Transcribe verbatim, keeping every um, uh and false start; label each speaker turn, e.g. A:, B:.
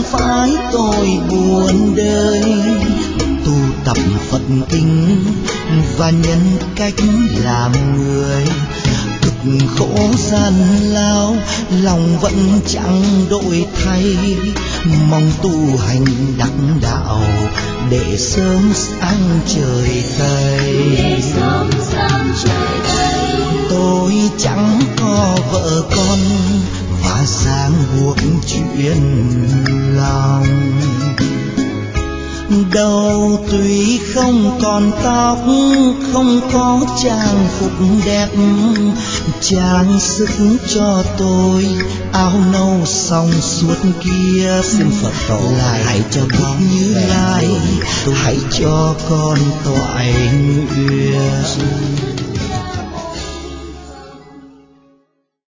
A: phải tôi buồn đời. Tu tập Phật kinh và nhân cách làm người, cực khổ gian lao lòng vẫn chẳng đổi thay. Mong tu hành đắc đạo để sớm sáng trời Tây. Tôi chẳng có vợ con và ràng buộc chuyện lòng. Đầu tuy không còn tóc, không có trang phục đẹp, trang sức cho tôi áo nâu xong suốt kia. Xin Phật tổ lại hãy cho con Như Lai, hãy cho con toại nguyện.